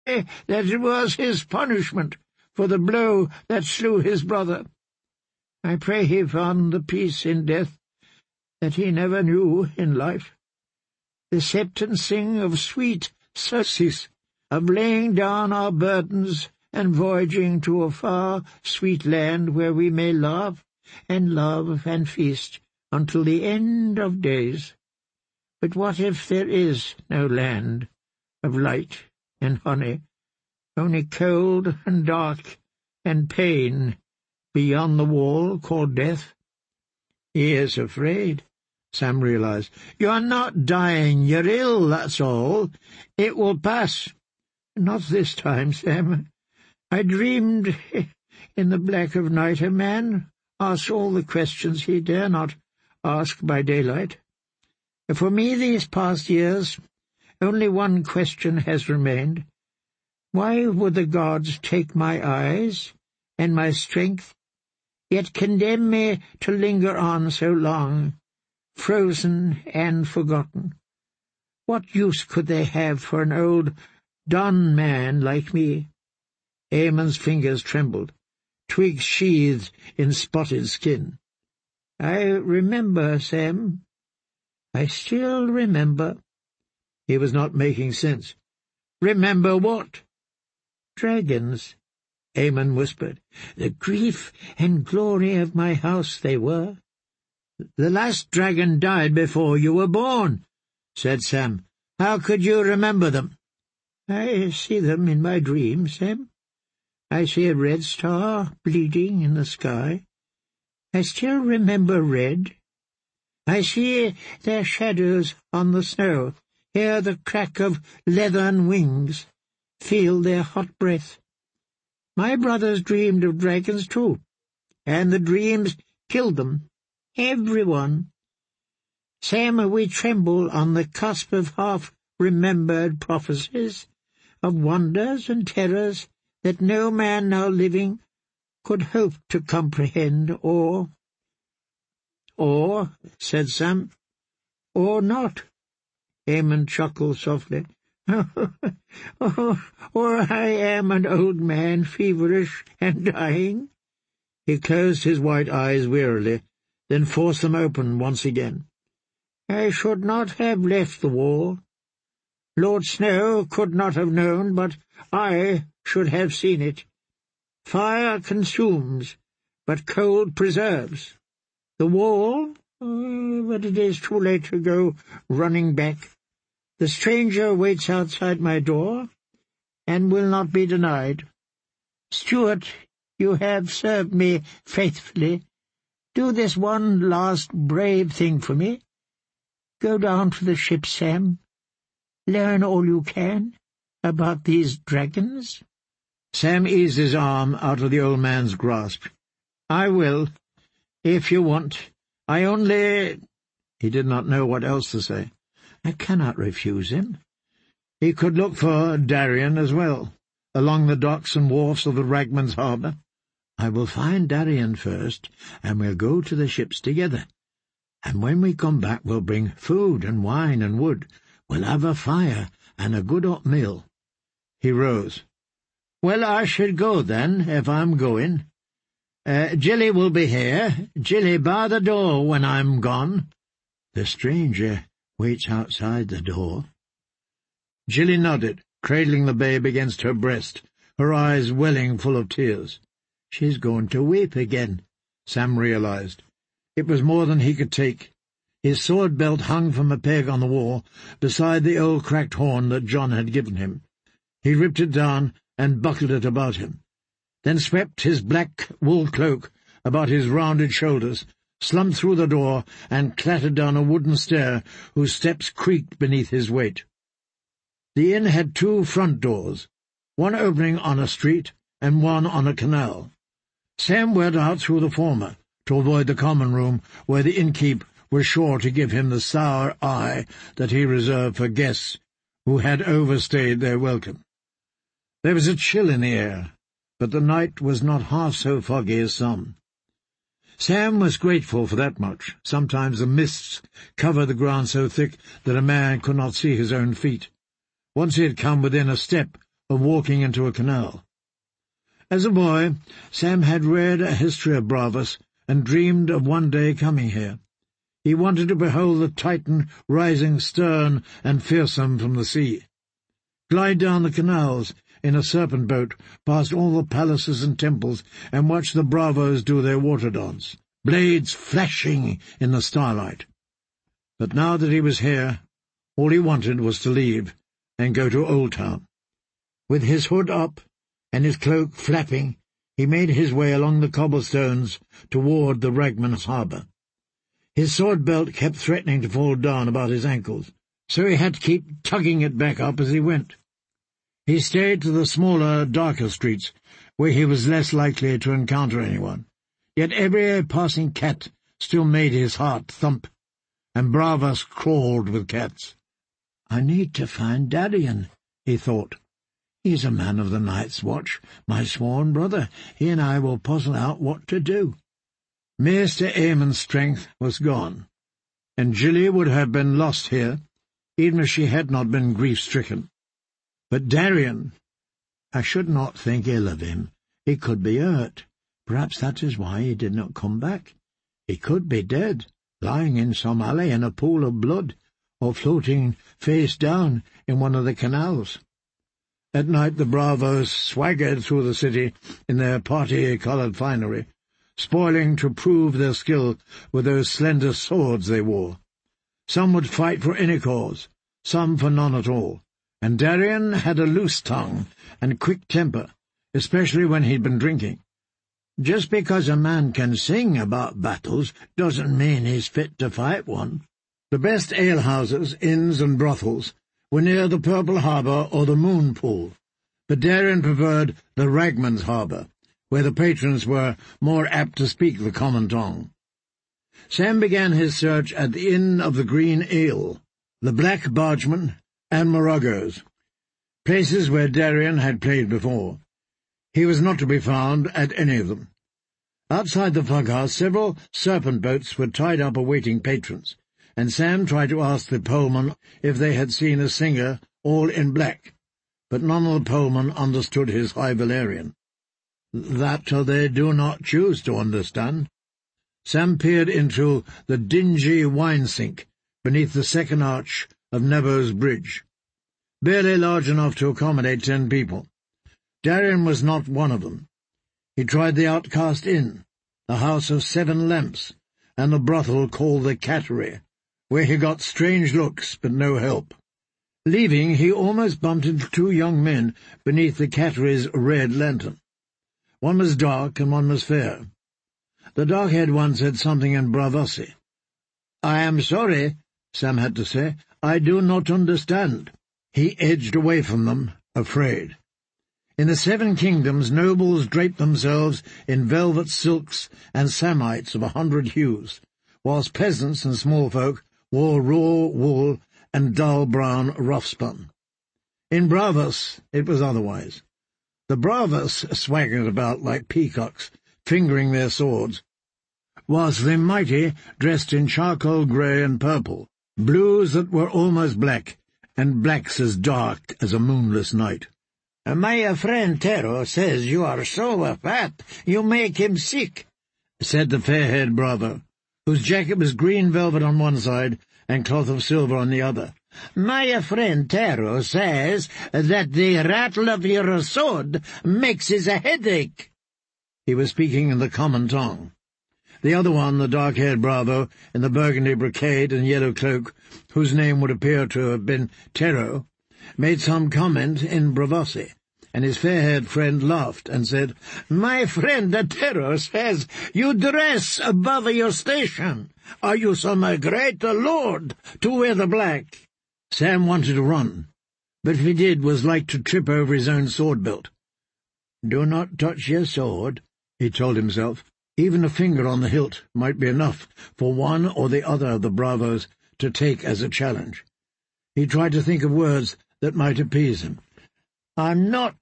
that it was his punishment for the blow that slew his brother. I pray he found the peace in death that he never knew in life. The septon sing of sweet surcease, of laying down our burdens and voyaging to a far, sweet land where we may laugh and love and feast until the end of days. But what if there is no land of light and honey, only cold and dark and pain beyond the wall called death? He is afraid, Sam realized. You're not dying, you're ill, that's all. It will pass. Not this time, Sam. I dreamed in the black of night a man asks all the questions he dare not ask by daylight. For me these past years only one question has remained. Why would the gods take my eyes and my strength, yet condemn me to linger on so long, frozen and forgotten? What use could they have for an old, done man like me? Eamon's fingers trembled, twigs sheathed in spotted skin. I remember, Sam. I still remember. He was not making sense. Remember what? Dragons, Eamon whispered. The grief and glory of my house they were. The last dragon died before you were born, said Sam. How could you remember them? I see them in my dreams, Sam. I see a red star bleeding in the sky. I still remember red. I see their shadows on the snow, hear the crack of leathern wings, feel their hot breath. My brothers dreamed of dragons too, and the dreams killed them, everyone. Sam, we tremble on the cusp of half-remembered prophecies, of wonders and terrors that no man now living could hope to comprehend, or, said Sam, or not. Eamon chuckled softly. Or I am an old man, feverish and dying. He closed his white eyes wearily, then forced them open once again. I should not have left the wall. Lord Snow could not have known, but I should have seen it. Fire consumes, but cold preserves. The wall, but it is too late to go running back. The stranger waits outside my door, and will not be denied. Stuart, you have served me faithfully. Do this one last brave thing for me. Go down to the ship, Sam. Learn all you can about these dragons. Sam eased his arm out of the old man's grasp. I will, if you want. I only— He did not know what else to say. I cannot refuse him. He could look for Darien as well, along the docks and wharfs of the Ragman's harbour. I will find Darien first, and we'll go to the ships together. And when we come back we'll bring food and wine and wood. We'll have a fire and a good hot meal. He rose. Well, I should go then, if I'm going. Jilly will be here. Jilly, bar the door when I'm gone. The stranger waits outside the door. Jilly nodded, cradling the babe against her breast, her eyes welling full of tears. She's going to weep again, Sam realized. It was more than he could take. His sword belt hung from a peg on the wall, beside the old cracked horn that John had given him. He ripped it down and buckled it about him, then swept his black wool cloak about his rounded shoulders, slumped through the door, and clattered down a wooden stair whose steps creaked beneath his weight. The inn had 2 front doors, one opening on a street and one on a canal. Sam went out through the former, to avoid the common room where the innkeep was sure to give him the sour eye that he reserved for guests who had overstayed their welcome. There was a chill in the air, but the night was not half so foggy as some. Sam was grateful for that much. Sometimes the mists covered the ground so thick that a man could not see his own feet. Once he had come within a step of walking into a canal. As a boy, Sam had read a history of Bravos and dreamed of one day coming here. He wanted to behold the Titan rising stern and fearsome from the sea, glide down the canals in a serpent boat past all the palaces and temples, and watch the bravos do their water dance, blades flashing in the starlight. But now that he was here, all he wanted was to leave and go to Old Town. With his hood up and his cloak flapping, he made his way along the cobblestones toward the Ragman's harbour. His sword belt kept threatening to fall down about his ankles, so he had to keep tugging it back up as he went. He stayed to the smaller, darker streets, where he was less likely to encounter anyone. Yet every passing cat still made his heart thump, and Bravos crawled with cats. "I need to find Darien," he thought. "He's a man of the Night's Watch, my sworn brother. He and I will puzzle out what to do." Mr. Eamon's strength was gone, and Gilly would have been lost here, even if she had not been grief-stricken. But Darien, I should not think ill of him. He could be hurt. Perhaps that is why he did not come back. He could be dead, lying in some alley in a pool of blood, or floating face down in one of the canals. At night the bravos swaggered through the city in their party-coloured finery, spoiling to prove their skill with those slender swords they wore. Some would fight for any cause, some for none at all, and Darien had a loose tongue and quick temper, especially when he'd been drinking. Just because a man can sing about battles doesn't mean he's fit to fight one. The best alehouses, inns, and brothels were near the Purple Harbour or the Moon Pool, but Darien preferred the Ragman's Harbour, where the patrons were more apt to speak the common tongue. Sam began his search at the Inn of the Green Eel, the Black Bargeman, and Moragos, places where Darien had played before. He was not to be found at any of them. Outside the foghouse several serpent boats were tied up awaiting patrons, and Sam tried to ask the poleman if they had seen a singer all in black, but none of the polemen understood his High Valyrian. That they do not choose to understand. Sam peered into the dingy wine-sink beneath the second arch of Nebo's Bridge, barely large enough to accommodate 10 people. Darien was not one of them. He tried the Outcast Inn, the House of 7 Lamps, and the brothel called the Cattery, where he got strange looks but no help. Leaving, he almost bumped into 2 young men beneath the Cattery's red lantern. One was dark and one was fair. The dark-haired one said something in Bravossi. "I am sorry," Sam had to say. "I do not understand." He edged away from them, afraid. In the 7 kingdoms, nobles draped themselves in velvet silks and samites of 100 hues, whilst peasants and small folk wore raw wool and dull brown rough-spun. In Bravos it was otherwise. The bravos swaggered about like peacocks, fingering their swords, whilst the mighty dressed in charcoal grey and purple, blues that were almost black, and blacks as dark as a moonless night. "My friend Tero says you are so fat you make him sick," said the fair-haired bravo, whose jacket was green velvet on one side and cloth of silver on the other. "My friend Tero says that the rattle of your sword makes his headache." He was speaking in the common tongue. The other one, the dark-haired bravo, in the burgundy brocade and yellow cloak, whose name would appear to have been Tero, made some comment in Bravossi, and his fair-haired friend laughed and said, "My friend Tero says you dress above your station. Are you some great lord to wear the black?" Sam wanted to run, but if he did, was like to trip over his own sword-belt. "Do not touch your sword," he told himself. Even a finger on the hilt might be enough for one or the other of the bravos to take as a challenge. He tried to think of words that might appease him. "I'm not,"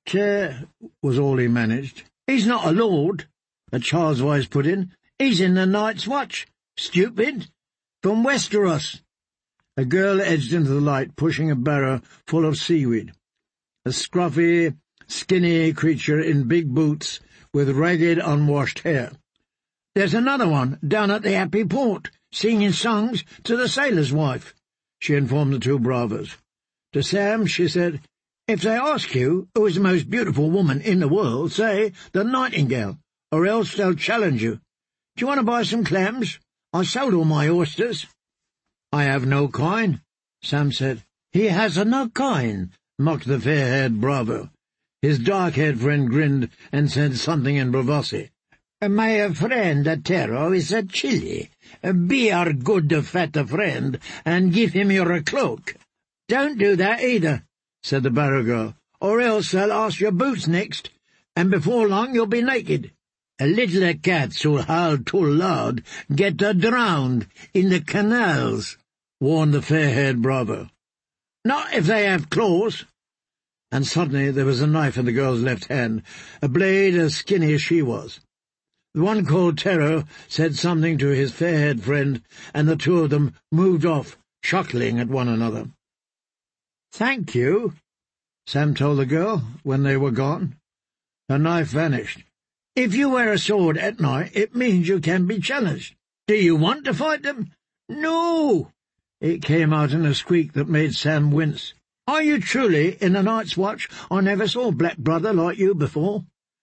was all he managed. "He's not a lord," a child's voice put in. "He's in the Night's Watch. Stupid. From Westeros." A girl edged into the light, pushing a barrow full of seaweed. a scruffy, skinny creature in big boots with ragged, unwashed hair. "There's another one down at the Happy Port, singing songs to the sailor's wife," she informed the two bravos. To Sam she said, "If they ask you who is the most beautiful woman in the world, say the Nightingale, or else they'll challenge you. Do you want to buy some clams? I sold all my oysters." "I have no coin," Sam said. "He has no coin," mocked the fair-haired bravo. His dark-haired friend grinned and said something in Bravossi. "My friend Tero is a chilly. Be our good fat friend and give him your cloak." "Don't do that either," said the barrow girl, "or else they'll ask your boots next, and before long you'll be naked. Little cats who howl too loud get drowned in the canals," warned the fair-haired bravo. "Not if they have claws." And suddenly there was a knife in the girl's left hand, a blade as skinny as she was. The one called Tero said something to his fair-haired friend, and the two of them moved off, chuckling at one another. "Thank you," Sam told the girl when they were gone. Her knife vanished. "If you wear a sword at night, it means you can be challenged. Do you want to fight them?" "No!" It came out in a squeak that made Sam wince. "Are you truly in the Night's Watch? I never saw a black brother like you before."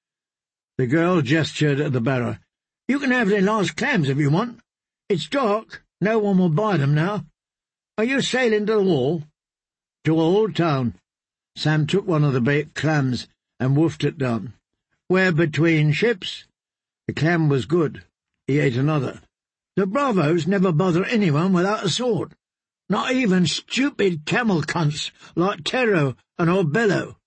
The girl gestured at the barrow. "You can have the last clams if you want. It's dark. No one will buy them now. Are you sailing to the wall?" "To Old Town." Sam took one of the baked clams and wolfed it down. "We're between ships." The clam was good. He ate another. "The bravos never bother anyone without a sword. Not even stupid camel cunts like Tero and Orbello."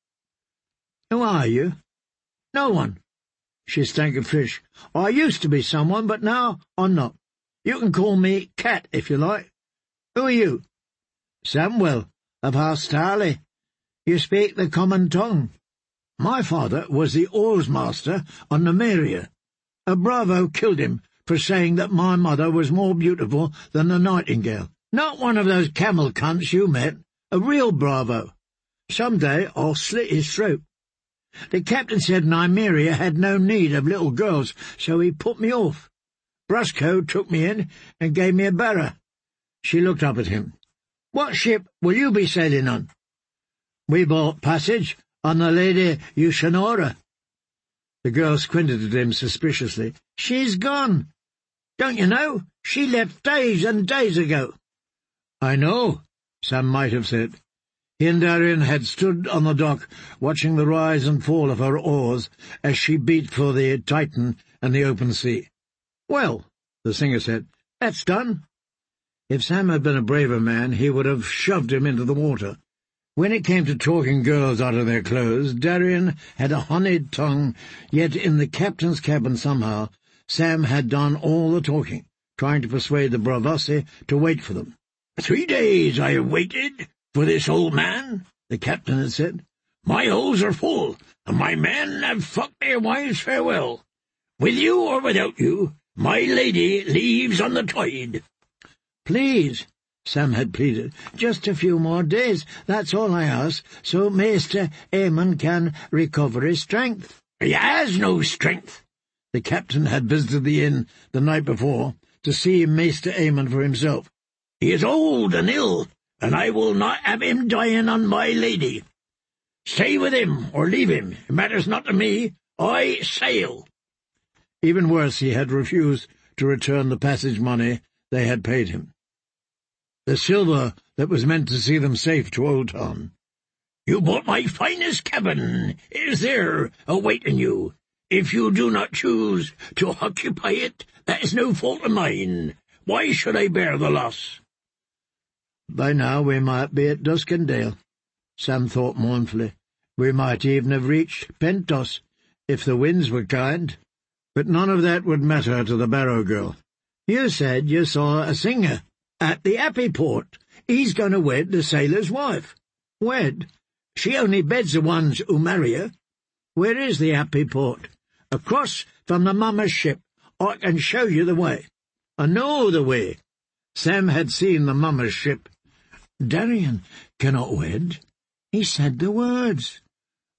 "Who are you?" "No one." She stank of fish. "I used to be someone, but now I'm not. You can call me Cat if you like. Who are you?" "Samuel, of Hastali. You speak the common tongue." "My father was the oarsmaster on the Maria. A bravo killed him for saying that my mother was more beautiful than the Nightingale. Not one of those camel cunts you met, a real bravo. Some day I'll slit his throat. The captain said Nymeria had no need of little girls, so he put me off. Brusco took me in and gave me a barra." She looked up at him. "What ship will you be sailing on?" "We bought passage on the Lady Eushonora." The girl squinted at him suspiciously. "She's gone. Don't you know? She left days and days ago." "I know," Sam might have said. He and Darien had stood on the dock, watching the rise and fall of her oars as she beat for the Titan and the open sea. "Well," the singer said, "that's done." If Sam had been a braver man, he would have shoved him into the water. When it came to talking girls out of their clothes, Darien had a honeyed tongue, yet in the captain's cabin somehow Sam had done all the talking, trying to persuade the Bravossi to wait for them. "3 days I have waited for this old man," the captain had said. "My holes are full, and my men have fucked their wives farewell. With you or without you, my lady leaves on the tide." "Please," Sam had pleaded, "just a few more days, that's all I ask, so Maester Aemon can recover his strength." "He has no strength." The captain had visited the inn the night before to see Maester Aemon for himself. "He is old and ill, and I will not have him dying on my lady. Stay with him or leave him, it matters not to me. I sail." Even worse, he had refused to return the passage money they had paid him. The silver that was meant to see them safe to Old Town. "You bought my finest cabin. It is there, awaiting you. If you do not choose to occupy it, that is no fault of mine. Why should I bear the loss?" By now we might be at Duskendale, Sam thought mournfully. We might even have reached Pentos, if the winds were kind. But none of that would matter to the barrow girl. "You said you saw a singer at the Happy Port. He's going to wed the sailor's wife." "Wed? She only beds the ones who marry her." "Where is the Happy Port?" "Across from the Mama's ship. I can show you the way." "I know the way." Sam had seen the Mama's ship. "Darien cannot wed. He said the words."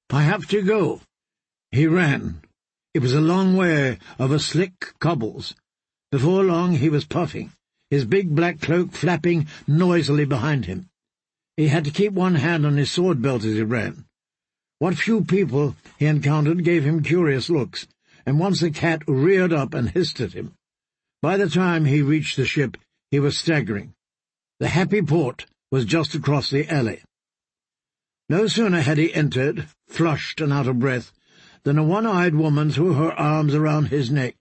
I have to go." He ran. It was a long way over slick cobbles. Before long he was puffing, his big black cloak flapping noisily behind him. He had to keep one hand on his sword belt as he ran. What few people he encountered gave him curious looks, and once a cat reared up and hissed at him. By the time he reached the ship, he was staggering. The Happy Port was just across the alley. No sooner had he entered, flushed and out of breath, than a one-eyed woman threw her arms around his neck.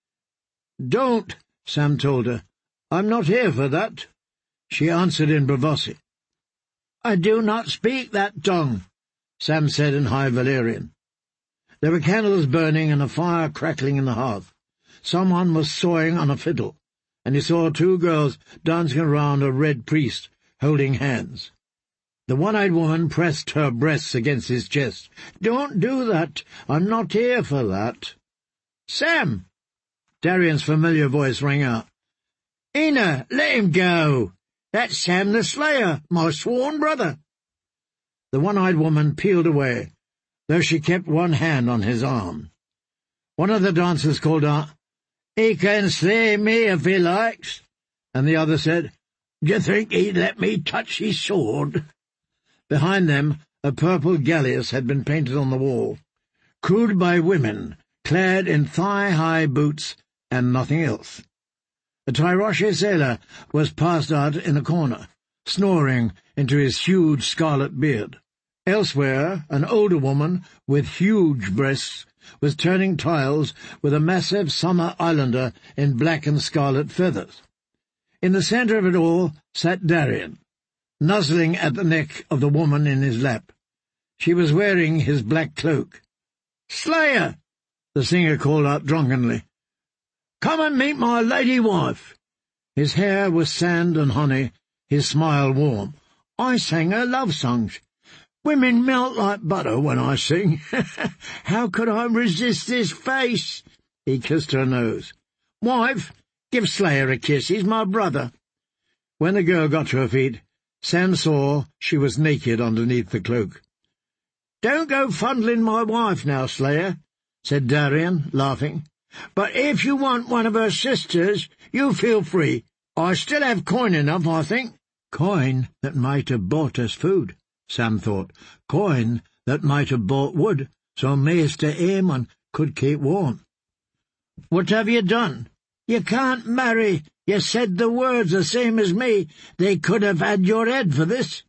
"Don't," Sam told her. "I'm not here for that." She answered in bravado. "I do not speak that tongue," Sam said in High Valyrian. There were candles burning and a fire crackling in the hearth. Someone was sawing on a fiddle, and he saw two girls dancing around a red priest, holding hands. The one-eyed woman pressed her breasts against his chest. "Don't do that. I'm not here for that." "Sam!" Darien's familiar voice rang out. "Ina, let him go. That's Sam the Slayer, my sworn brother." The one-eyed woman peeled away, though she kept one hand on his arm. One of the dancers called out, "He can slay me if he likes," and the other said, "D'you think he'd let me touch his sword?" Behind them, a purple galleass had been painted on the wall, crewed by women, clad in thigh-high boots and nothing else. A Tyroshi sailor was passed out in a corner, snoring into his huge scarlet beard. Elsewhere, an older woman with huge breasts was turning tiles with a massive summer islander in black and scarlet feathers. In the centre of it all sat Darien, nuzzling at the neck of the woman in his lap. She was wearing his black cloak. "Slayer!" the singer called out drunkenly. "Come and meet my lady wife." His hair was sand and honey, his smile warm. "I sang her love songs. Women melt like butter when I sing. How could I resist this face?" He kissed her nose. "Wife, give Slayer a kiss. He's my brother." When the girl got to her feet, Sam saw she was naked underneath the cloak. "Don't go fondling my wife now, Slayer," said Darien, laughing. "But if you want one of her sisters, you feel free. I still have coin enough, I think." Coin that might have bought us food, Sam thought. Coin that might have bought wood, so Maester Aemon could keep warm. "What have you done?" "You can't marry. You said the words the same as me. They could have had your head for this."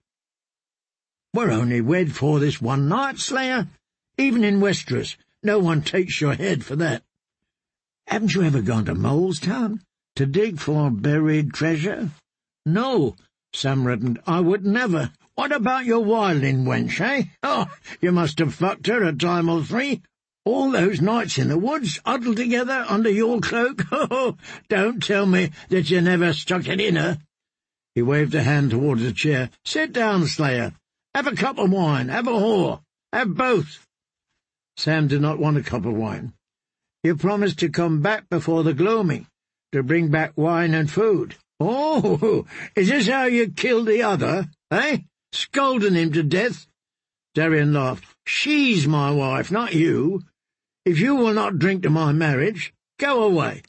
"We're only wed for this one night, Slayer. Even in Westeros, no one takes your head for that." "Haven't you ever gone to Molestown to dig for buried treasure?" "No," Sam reddened. "I would never. What about your wilding wench, eh? Oh, you must have fucked her a time or three. All those nights in the woods, huddled together under your cloak. Oh, don't tell me that you never stuck it in her." He waved a hand towards a chair. "Sit down, Slayer. Have a cup of wine. Have a whore. Have both." Sam did not want a cup of wine. "You promised to come back before the gloaming, to bring back wine and food." "Oh, is this how you killed the other, eh? Scolding him to death?" Darien laughed. "She's my wife, not you. If you will not drink to my marriage, go away."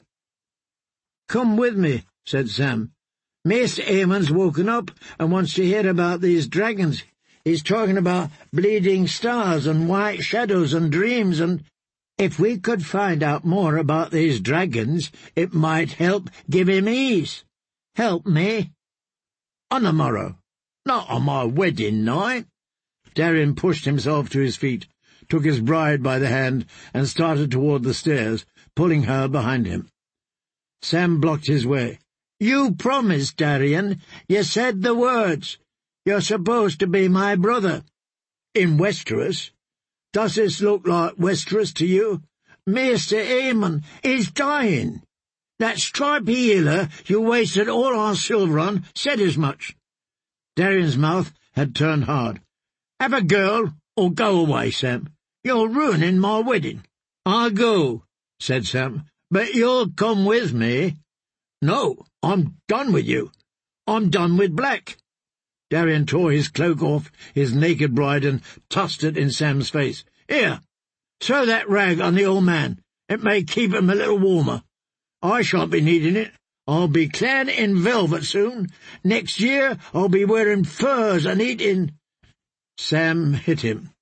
"Come with me," said Sam. "Maester Aemon's woken up and wants to hear about these dragons. He's talking about bleeding stars and white shadows and dreams, and if we could find out more about these dragons, it might help give him ease. Help me." "On the morrow. Not on my wedding night." Darien pushed himself to his feet, took his bride by the hand, and started toward the stairs, pulling her behind him. Sam blocked his way. "You promised, Darien. You said the words. You're supposed to be my brother. In Westeros. Does this look like Westeros to you? Maester Aemon is dying. That stripy healer you wasted all our silver on said as much." Darien's mouth had turned hard. "Have a girl, or go away, Sam. You're ruining my wedding." "I'll go," said Sam, "but you'll come with me." "No, I'm done with you. I'm done with Black." Darian tore his cloak off his naked bride and tossed it in Sam's face. "Here, throw that rag on the old man. It may keep him a little warmer. I shan't be needing it. I'll be clad in velvet soon. Next year I'll be wearing furs and eating—" Sam hit him.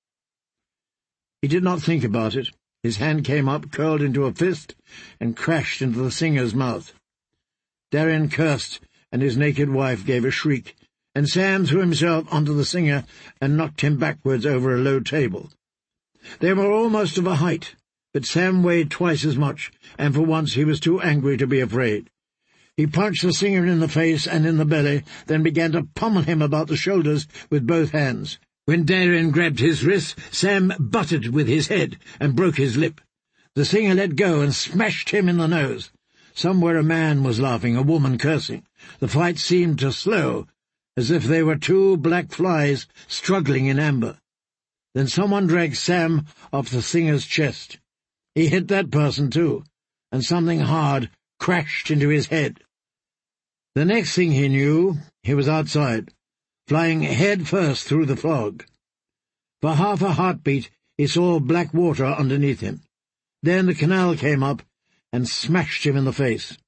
He did not think about it. His hand came up, curled into a fist, and crashed into the singer's mouth. Darian cursed, and his naked wife gave a shriek, and Sam threw himself onto the singer and knocked him backwards over a low table. They were almost of a height, but Sam weighed twice as much, and for once he was too angry to be afraid. He punched the singer in the face and in the belly, then began to pummel him about the shoulders with both hands. When Darian grabbed his wrist, Sam butted with his head and broke his lip. The singer let go and smashed him in the nose. Somewhere a man was laughing, a woman cursing. The fight seemed to slow, as if they were two black flies struggling in amber. Then someone dragged Sam off the singer's chest. He hit that person too, and something hard crashed into his head. The next thing he knew, he was outside, flying head first through the fog. For half a heartbeat he saw black water underneath him. Then the canal came up and smashed him in the face.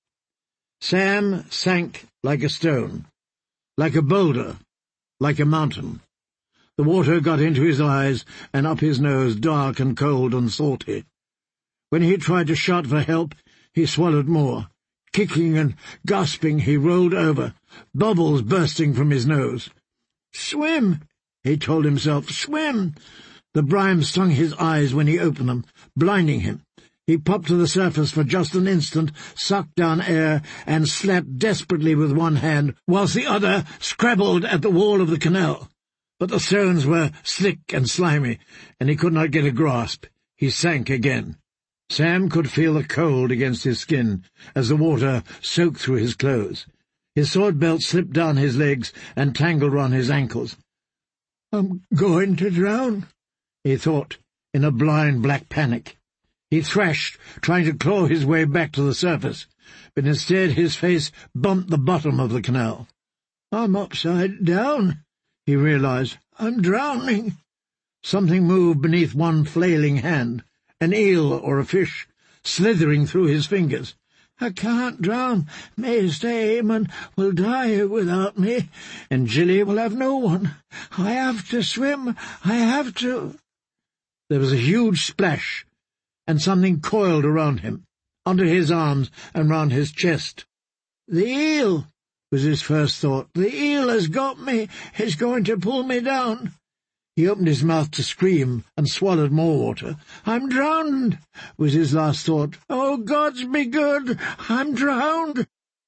Sam sank like a stone, like a boulder, like a mountain. The water got into his eyes and up his nose, dark and cold and salty. When he tried to shout for help, he swallowed more. Kicking and gasping, he rolled over, bubbles bursting from his nose. "Swim," he told himself, "swim." The brine stung his eyes when he opened them, blinding him. He popped to the surface for just an instant, sucked down air, and slapped desperately with one hand, whilst the other scrabbled at the wall of the canal. But the stones were slick and slimy, and he could not get a grasp. He sank again. Sam could feel the cold against his skin as the water soaked through his clothes. His sword belt slipped down his legs and tangled round his ankles. "I'm going to drown," he thought, in a blind black panic. He thrashed, trying to claw his way back to the surface, but instead his face bumped the bottom of the canal. "I'm upside down," he realized. "I'm drowning." Something moved beneath one flailing hand, an eel or a fish, slithering through his fingers. "I can't drown. Master Eamon will die without me, and Gilly will have no one. I have to swim. I have to—" There was a huge splash, and something coiled around him, under his arms and round his chest. "The eel," was his first thought. "The eel has got me. It's going to pull me down." He opened his mouth to scream and swallowed more water. "I'm drowned," was his last thought. "Oh, gods be good! I'm drowned!"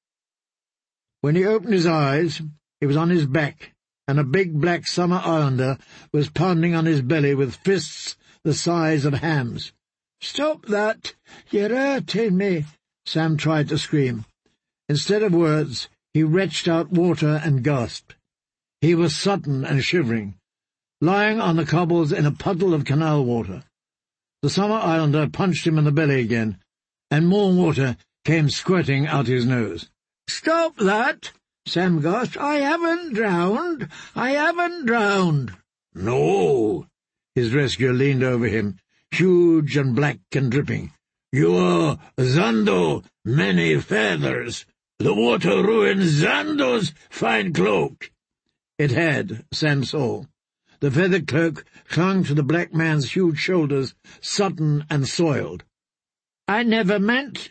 When he opened his eyes, he was on his back, and a big black summer islander was pounding on his belly with fists the size of hams. "Stop that! You're hurting me!" Sam tried to scream. Instead of words, he retched out water and gasped. He was sodden and shivering, lying on the cobbles in a puddle of canal water. The summer islander punched him in the belly again, and more water came squirting out his nose. "Stop that!" Sam gasped. "I haven't drowned! I haven't drowned!" "No!" His rescuer leaned over him, huge and black and dripping. "You are Zando Many Feathers. The water ruined Zando's fine cloak." It had, Sam saw. The feathered cloak clung to the black man's huge shoulders, sodden and soiled. "I never meant—"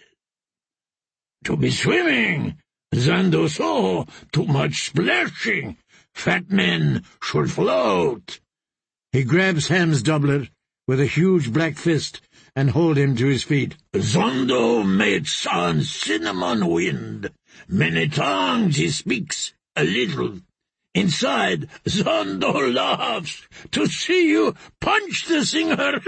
"To be swimming. Zando saw too much splashing. Fat men should float." He grabbed Sam's doublet with a huge black fist and hauled him to his feet. "Zando mates on cinnamon wind. Many tongues he speaks, a little. Inside, Zando laughs to see you punch the singer,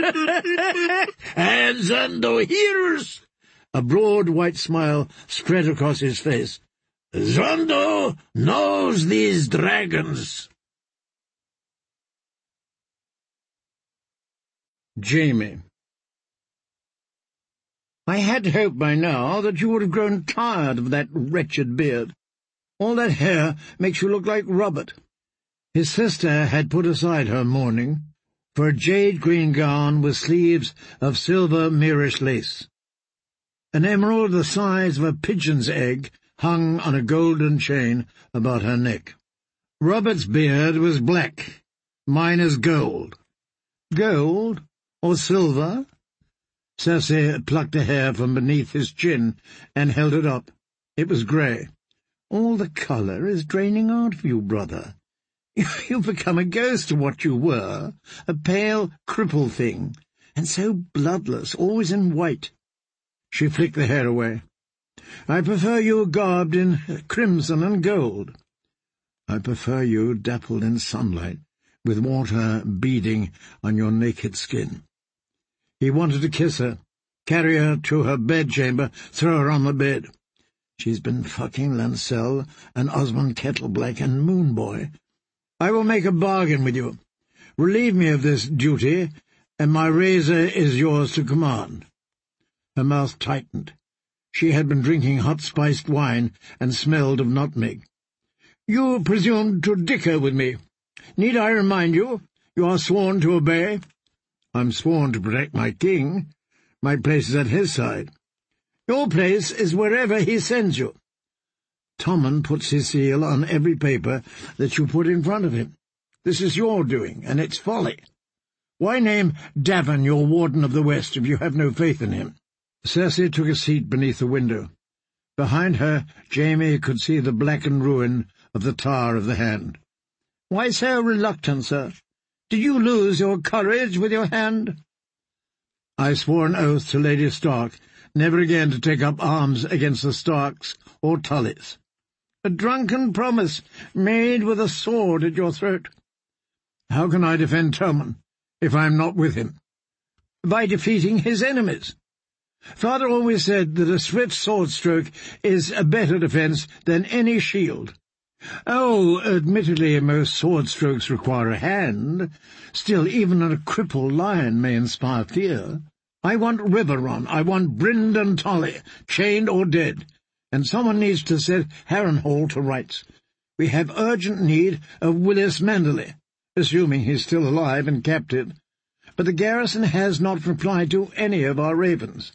and Zando hears." A broad white smile spread across his face. "Zando knows these dragons." Jamie. "I had hoped by now that you would have grown tired of that wretched beard. All that hair makes you look like Robert. His sister had put aside her mourning for a jade-green gown with sleeves of silver Moorish lace. An emerald the size of a pigeon's egg hung on a golden chain about her neck. Robert's beard was black, mine is gold. Gold? Or silver? Cersei plucked a hair from beneath his chin and held it up. It was grey. All the colour is draining out of you, brother. You've become a ghost of what you were, a pale, crippled thing, and so bloodless, always in white. She flicked the hair away. I prefer you garbed in crimson and gold. I prefer you dappled in sunlight, with water beading on your naked skin. He wanted to kiss her, carry her to her bedchamber, throw her on the bed. She's been fucking Lancel and Osmond Kettleblack and Moonboy. I will make a bargain with you. Relieve me of this duty, and my razor is yours to command. Her mouth tightened. She had been drinking hot-spiced wine and smelled of nutmeg. You presumed to dicker with me. Need I remind you? You are sworn to obey. I'm sworn to protect my king. My place is at his side. Your place is wherever he sends you. Tommen puts his seal on every paper that you put in front of him. This is your doing, and it's folly. Why name Davin your Warden of the West if you have no faith in him? Cersei took a seat beneath the window. Behind her, Jaime could see the blackened ruin of the Tower of the Hand. Why so reluctant, sir? Did you lose your courage with your hand? I swore an oath to Lady Stark never again to take up arms against the Starks or Tullys. A drunken promise made with a sword at your throat. How can I defend Tommen if I am not with him? By defeating his enemies. Father always said that a swift sword stroke is a better defence than any shield. Oh, admittedly most sword strokes require a hand. Still, even a crippled lion may inspire fear. I want Riverrun, I want Brynden Tully, chained or dead, and someone needs to set Harrenhal to rights. We have urgent need of Willis Manderley, assuming he's still alive and captive, but the garrison has not replied to any of our ravens.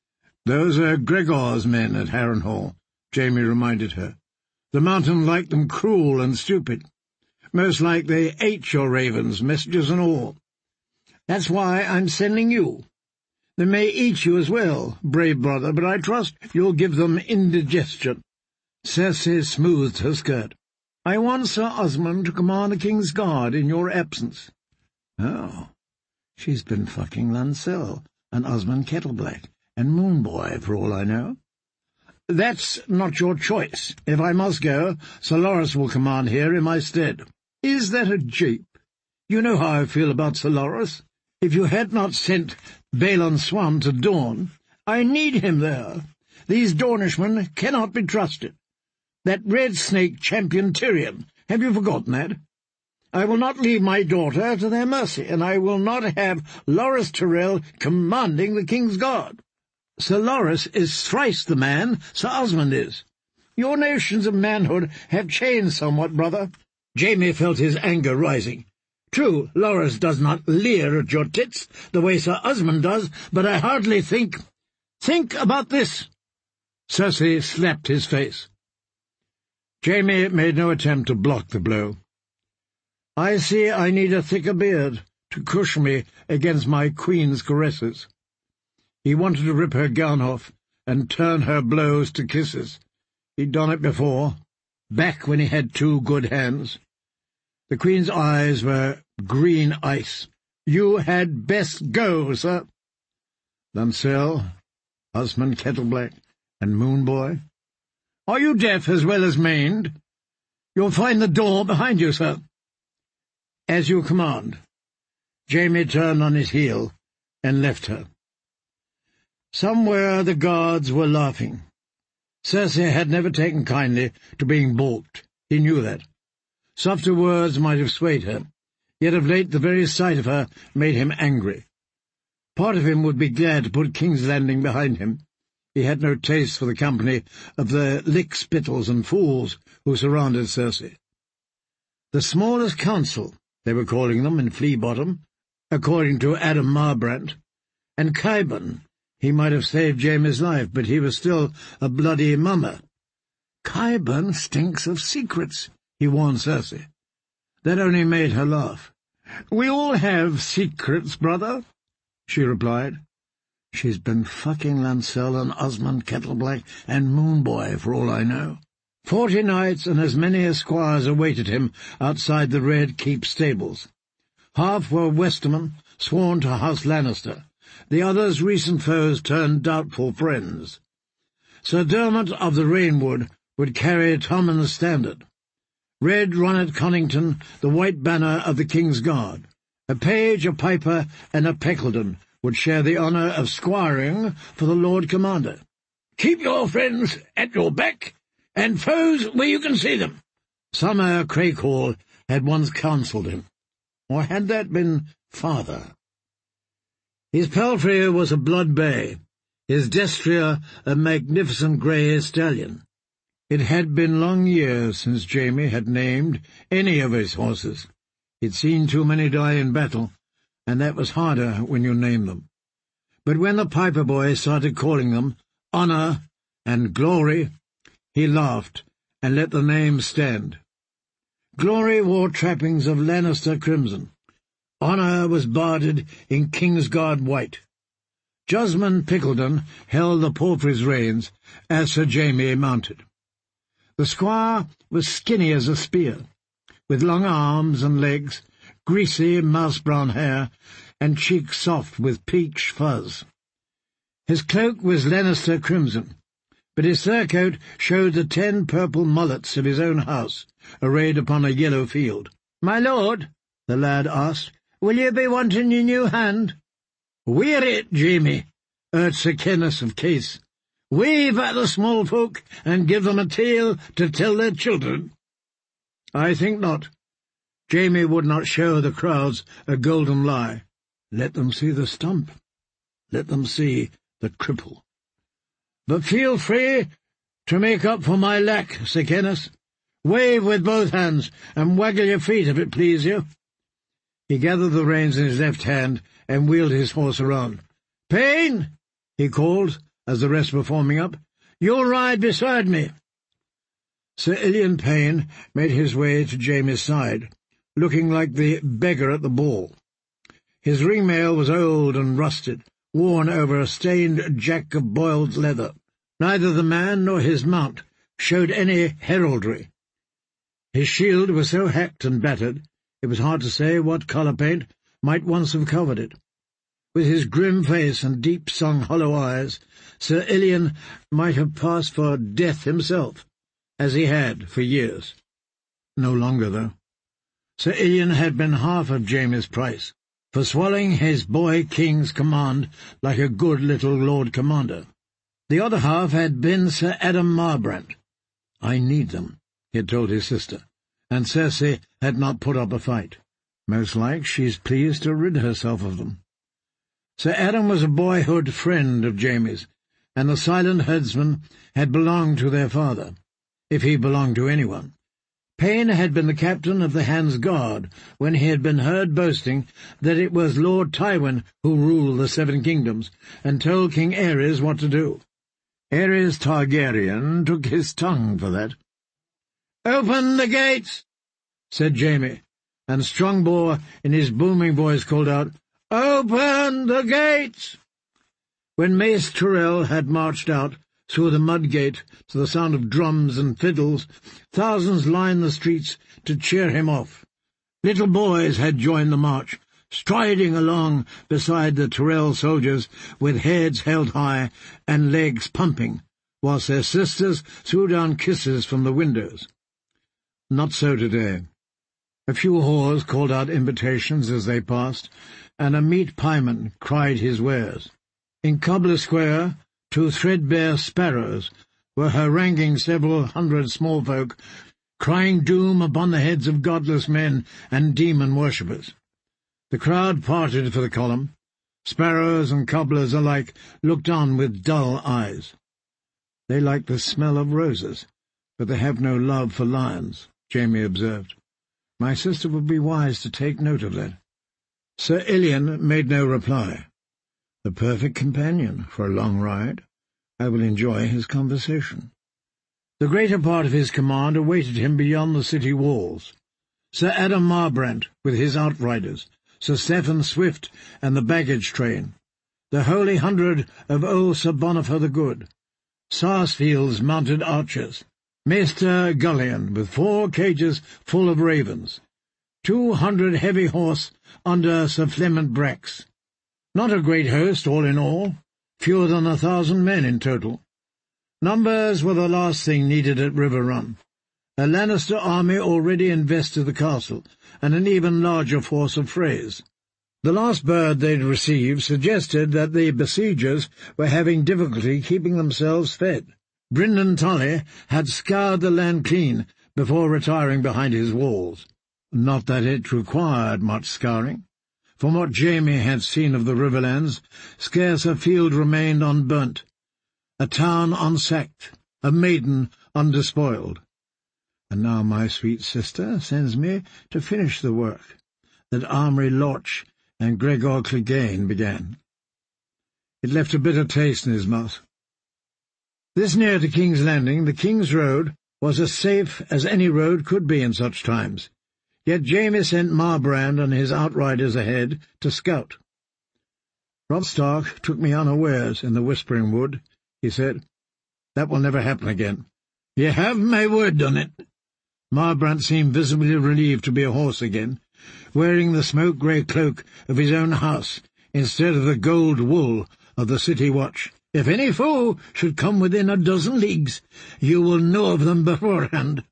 Those are Gregor's men at Harrenhal, Jaime reminded her. The Mountain liked them cruel and stupid. Most like they ate your ravens, messengers and all. That's why I'm sending you. They may eat you as well, brave brother, but I trust you'll give them indigestion. Cersei smoothed her skirt. I want Sir Osmond to command the King's Guard in your absence. Oh, she's been fucking Lancel and Osmond Kettleblack and Moonboy, for all I know. That's not your choice. If I must go, Sir Loras will command here in my stead. Is that a jape? You know how I feel about Sir Loras. If you had not sent Balon Swan to Dorne, I need him there. These Dornishmen cannot be trusted. That red snake champion Tyrion, have you forgotten that? I will not leave my daughter to their mercy, and I will not have Loras Tyrell commanding the King's Guard. Sir Loras is thrice the man Sir Osmond is. Your notions of manhood have changed somewhat, brother. Jaime felt his anger rising. True, Loras does not leer at your tits the way Sir Osmond does, but I hardly think... Think about this. Cersei slapped his face. Jaime made no attempt to block the blow. I see I need a thicker beard to cushion me against my queen's caresses. He wanted to rip her gown off and turn her blows to kisses. He'd done it before, back when he had two good hands. The Queen's eyes were green ice. You had best go, sir. Lancel, Osmond Kettleblack, and Moonboy. Are you deaf as well as maimed? You'll find the door behind you, sir. As you command. Jaime turned on his heel and left her. Somewhere the guards were laughing. Cersei had never taken kindly to being balked. He knew that. Softer words might have swayed her, yet of late the very sight of her made him angry. Part of him would be glad to put King's Landing behind him. He had no taste for the company of the lick-spittles and fools who surrounded Cersei. The smallest council, they were calling them in Flea Bottom, according to Adam Marbrandt, and Qyburn. He might have saved Jamie's life, but he was still a bloody mummer. "Qyburn stinks of secrets," he warned Cersei. That only made her laugh. "We all have secrets, brother," she replied. "She's been fucking Lancel and Osmond Kettleblack and Moonboy, for all I know." 40 knights and as many esquires awaited him outside the Red Keep stables. Half were Westermen, sworn to House Lannister. The others recent foes turned doubtful friends. Sir Dermot of the Rainwood would carry Tommen's standard. Red Ronnet Connington, the white banner of the King's Guard. A page, a piper, and a Peckledon would share the honour of squiring for the Lord Commander. "Keep your friends at your back, and foes where you can see them," Summer Craighall had once counselled him. Or had that been father? His palfrey was a blood bay, his destrier a magnificent grey stallion. It had been long years since Jamie had named any of his horses. He'd seen too many die in battle, and that was harder when you name them. But when the Piper boy started calling them Honour and Glory, he laughed and let the name stand. Glory wore trappings of Lannister crimson. Honour was barded in Kingsguard white. Josmond Pickledon held the palfrey's reins as Sir Jamie mounted. The squire was skinny as a spear, with long arms and legs, greasy mouse-brown hair, and cheeks soft with peach fuzz. His cloak was Lannister crimson, but his surcoat showed the 10 purple mullets of his own house, arrayed upon a yellow field. "My lord," the lad asked, "will you be wanting your new hand?" "Wear it, Jamie," urged Sir Kenneth of Case. "Wave at the small folk and give them a tale to tell their children." "I think not." Jamie would not show the crowds a golden lie. Let them see the stump. Let them see the cripple. "But feel free to make up for my lack, Sir Kenneth. Wave with both hands, and waggle your feet, if it please you." He gathered the reins in his left hand and wheeled his horse around. "Payne," he called, as the rest were forming up, "you'll ride beside me." Sir Ilyn Payne made his way to Jamie's side, looking like the beggar at the ball. His ringmail was old and rusted, worn over a stained jack of boiled leather. Neither the man nor his mount showed any heraldry. His shield was so hacked and battered, it was hard to say what colour paint might once have covered it. With his grim face and deep-sunk hollow eyes, Sir Ilyn might have passed for death himself, as he had for years. No longer, though. Sir Ilyn had been half of Jamie's price, for swallowing his boy king's command like a good little Lord Commander. The other half had been Sir Adam Marbrandt. "I need them," he had told his sister, and Cersei had not put up a fight. Most like she's pleased to rid herself of them. Sir Adam was a boyhood friend of Jamie's, and the silent herdsman had belonged to their father, if he belonged to anyone. Payne had been the captain of the Hand's Guard when he had been heard boasting that it was Lord Tywin who ruled the 7 kingdoms and told King Aerys what to do. Aerys Targaryen took his tongue for that. "Open the gates," said Jamie, and Strongborough in his booming voice called out, "Open the gates!" When Mace Tyrell had marched out through the mud gate to the sound of drums and fiddles, thousands lined the streets to cheer him off. Little boys had joined the march, striding along beside the Tyrell soldiers with heads held high and legs pumping, whilst their sisters threw down kisses from the windows. Not so today. A few whores called out invitations as they passed, and a meat pieman cried his wares. In Cobbler Square, 2 threadbare sparrows were haranguing several hundred small folk, crying doom upon the heads of godless men and demon worshippers. The crowd parted for the column. Sparrows and cobblers alike looked on with dull eyes. "They like the smell of roses, but they have no love for lions," Jamie observed. My sister would be wise to take note of that." Sir Ilian made no reply. The perfect companion for a long ride. I will enjoy his conversation. The greater part of his command awaited him beyond the city walls. Sir Adam Marbrant, with his outriders, Sir Stephen Swift and the baggage train, the Holy Hundred of old Sir Boniface the Good, Sarsfield's mounted archers, Maester Gullion with 4 cages full of ravens, 200 heavy horse under Sir Flement Brax. Not a great host, all in all, fewer than 1,000 men in total. Numbers were the last thing needed at River Run. A Lannister army already invested the castle, and an even larger force of Freys. The last bird they'd received suggested that the besiegers were having difficulty keeping themselves fed. Brynden Tully had scoured the land clean before retiring behind his walls. Not that it required much scouring. From what Jaime had seen of the Riverlands, scarce a field remained unburnt, a town unsacked, a maiden undespoiled. And now my sweet sister sends me to finish the work that Armory Lorch and Gregor Clegane began. It left a bitter taste in his mouth. This near to King's Landing, the King's Road was as safe as any road could be in such times. Yet Jaime sent Marbrand and his outriders ahead to scout. "Robb Stark took me unawares in the Whispering Wood," he said. "That will never happen again." "You have my word on it." Marbrand seemed visibly relieved to be a horse again, wearing the smoke-grey cloak of his own house instead of the gold wool of the City Watch. "If any foe should come within 12 leagues, you will know of them beforehand."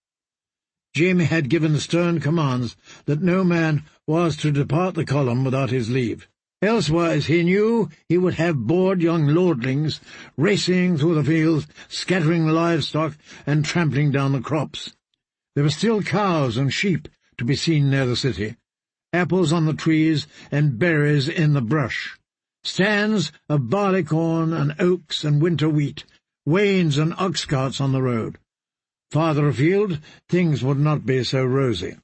Jaime had given stern commands that no man was to depart the column without his leave. Elsewise he knew he would have bored young lordlings racing through the fields, scattering the livestock and trampling down the crops. There were still cows and sheep to be seen near the city, apples on the trees and berries in the brush, stands of barleycorn and oats and winter wheat, wains and ox carts on the road. Farther afield, things would not be so rosy.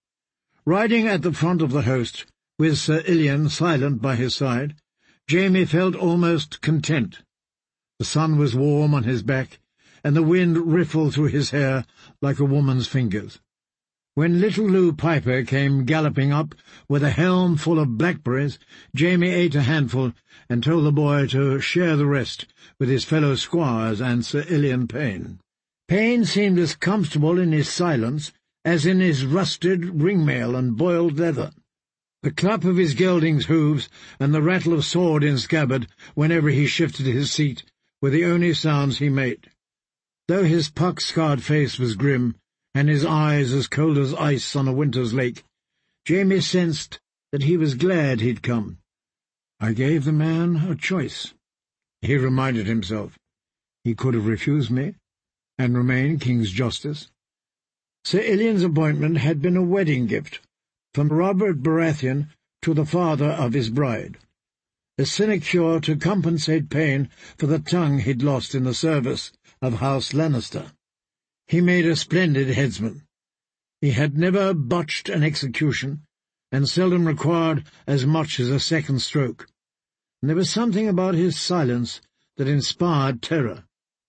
Riding at the front of the host, with Sir Ilian silent by his side, Jaime felt almost content. The sun was warm on his back, and the wind riffled through his hair like a woman's fingers. When little Lou Piper came galloping up with a helm full of blackberries, Jaime ate a handful and told the boy to share the rest with his fellow squires and Sir Ilian Payne. Payne seemed as comfortable in his silence as in his rusted ringmail and boiled leather. The clap of his gelding's hooves and the rattle of sword in scabbard whenever he shifted his seat were the only sounds he made. Though his pock-scarred face was grim, and his eyes as cold as ice on a winter's lake, Jaime sensed that he was glad he'd come. "I gave the man a choice," he reminded himself. "He could have refused me, and remain King's Justice." Sir Ilian's appointment had been a wedding gift, from Robert Baratheon to the father of his bride, a sinecure to compensate Payne for the tongue he'd lost in the service of House Lannister. He made a splendid headsman. He had never botched an execution, and seldom required as much as a second stroke, and there was something about his silence that inspired terror.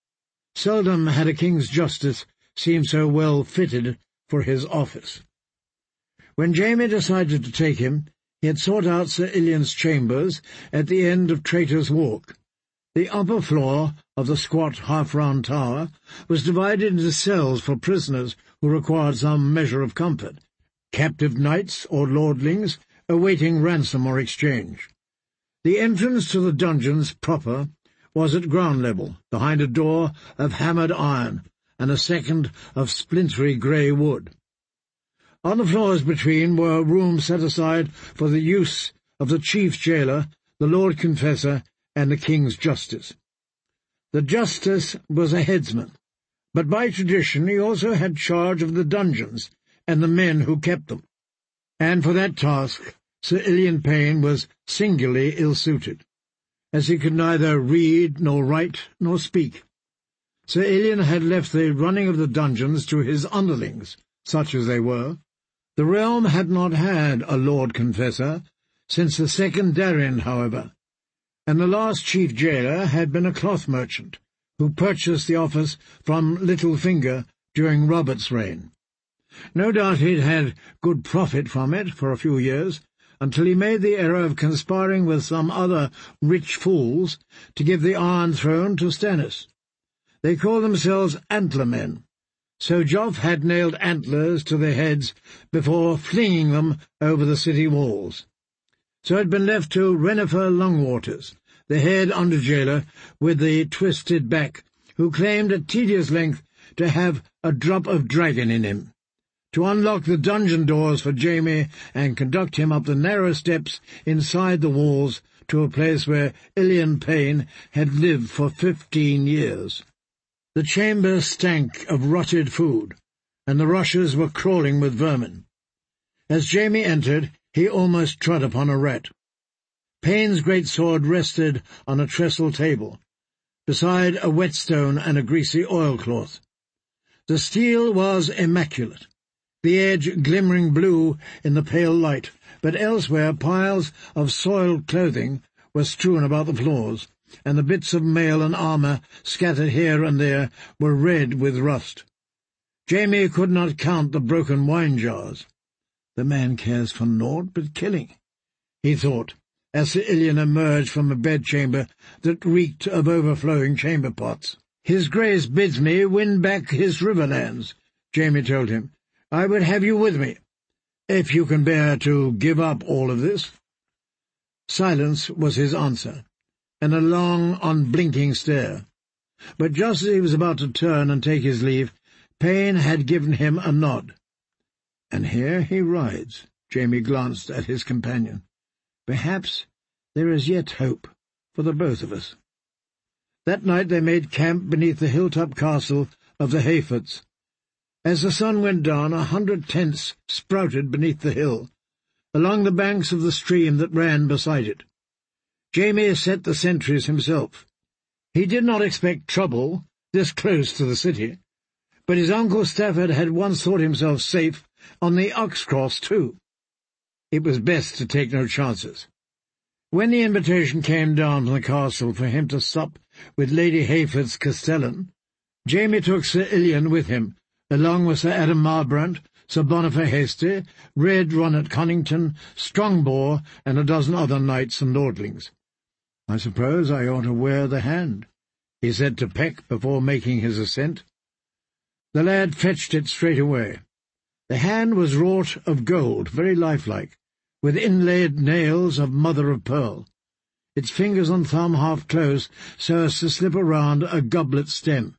Seldom had a King's Justice seemed so well fitted for his office. When Jaime decided to take him, he had sought out Sir Ilian's chambers at the end of Traitor's Walk. The upper floor of the squat half-round tower was divided into cells for prisoners who required some measure of comfort, captive knights or lordlings awaiting ransom or exchange. The entrance to the dungeons proper was at ground level, behind a door of hammered iron and a second of splintery grey wood. On the floors between were rooms set aside for the use of the chief jailer, the Lord Confessor, and the King's Justice. The Justice was a headsman, but by tradition he also had charge of the dungeons and the men who kept them, and for that task Sir Ilian Payne was singularly ill-suited, as he could neither read nor write nor speak. Sir Ilian had left the running of the dungeons to his underlings, such as they were, The realm had not had a Lord Confessor since the second Darien, however, and the last chief jailer had been a cloth merchant, who purchased the office from Littlefinger during Robert's reign. No doubt he'd had good profit from it for a few years, until he made the error of conspiring with some other rich fools to give the Iron Throne to Stannis. They called themselves Antlermen, so Joff had nailed antlers to their heads before flinging them over the city walls. So it had been left to Renifer Longwaters, the head under-jailer with the twisted back, who claimed at tedious length to have a drop of dragon in him, to unlock the dungeon doors for Jaime and conduct him up the narrow steps inside the walls to a place where Ilyn Payne had lived for 15 years. The chamber stank of rotted food, and the rushes were crawling with vermin. As Jaime entered, he almost trod upon a rat. Payne's great sword rested on a trestle table, beside a whetstone and a greasy oilcloth. The steel was immaculate, the edge glimmering blue in the pale light, but elsewhere piles of soiled clothing were strewn about the floors, and the bits of mail and armour scattered here and there were red with rust. Jaime could not count the broken wine jars. "The man cares for naught but killing," he thought, as Sir Ilyn emerged from a bedchamber that reeked of overflowing chamber pots. "His Grace bids me win back his riverlands," Jaime told him. "I would have you with me, if you can bear to give up all of this." Silence was his answer, and a long, unblinking stare. But just as he was about to turn and take his leave, Payne had given him a nod. "And here he rides," Jaime glanced at his companion. "Perhaps there is yet hope for the both of us." That night they made camp beneath the hilltop castle of the Hayfords. As the sun went down, 100 tents sprouted beneath the hill, along the banks of the stream that ran beside it. Jaime set the sentries himself. He did not expect trouble this close to the city, but his uncle Stafford had once thought himself safe on the Oxcross too. It was best to take no chances. When the invitation came down from the castle for him to sup with Lady Hayford's castellan, Jaime took Sir Ilyn with him, along with Sir Adam Marbrant, Sir Boniface Hasty, Red Ronnet Connington, Strongbow, and a dozen other knights and lordlings. "I suppose I ought to wear the hand," he said to Peck before making his ascent. The lad fetched it straight away. The hand was wrought of gold, very lifelike, with inlaid nails of mother-of-pearl, its fingers and thumb half closed so as to slip around a goblet stem.